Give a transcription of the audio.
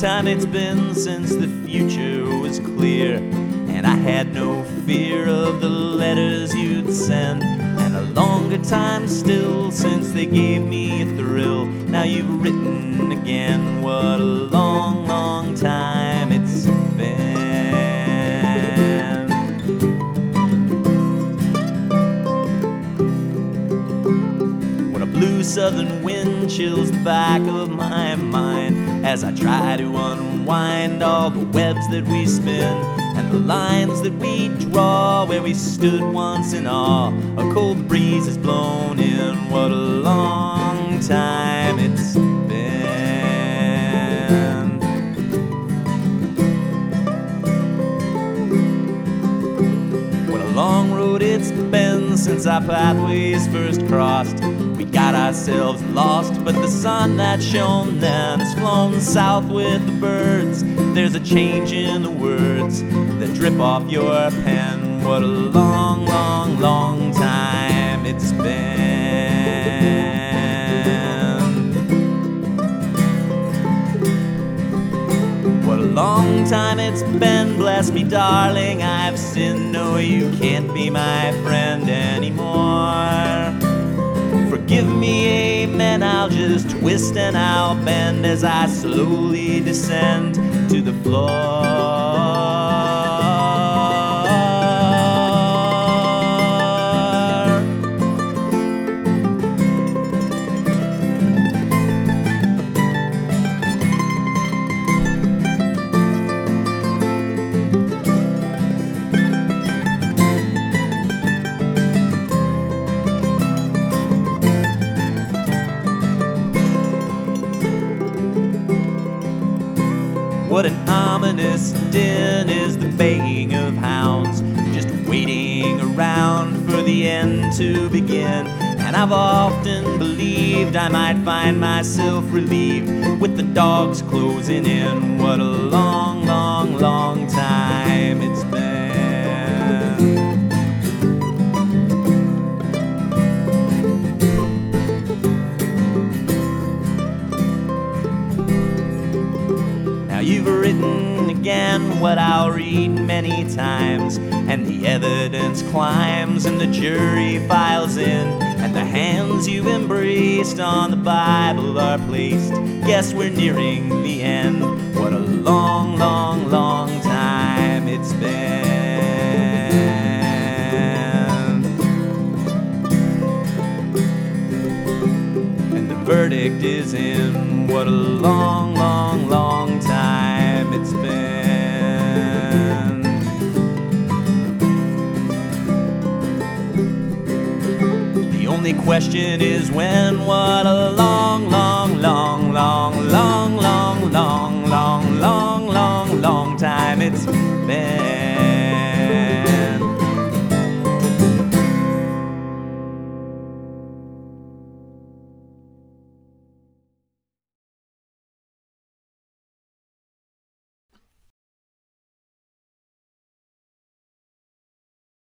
time it's been since the future was clear, and I had no fear of the letters you'd send, and a longer time still since they gave me a thrill. Now you've written again, what a long, long time it's been. Blue southern wind chills the back of my mind as I try to unwind all the webs that we spin and the lines that we draw where we stood once in awe. A cold breeze has blown in, what a long time it's been. What a long road it's been since our pathways first crossed. We got ourselves lost, but the sun that shone then has flown south with the birds. There's a change in the words that drip off your pen. What a long, long, long time it's been. What a long time it's been. Bless me, darling, I've sinned. No, you can't be my friend anymore. Forgive me, amen, I'll just twist and I'll bend as I slowly descend to the floor. What an ominous din is the baying of hounds, just waiting around for the end to begin. And I've often believed I might find myself relieved with the dogs closing in. What a long, long, long time it's been. You've written again what I'll read many times, and the evidence climbs and the jury files in, and the hands you embraced on the Bible are placed. Yes, we're nearing the end. What a long, long, long time it's been. And the verdict is in. What a long, long, long time it's been. The only question is when. What a long, long, long, long, long, long, long, long, long.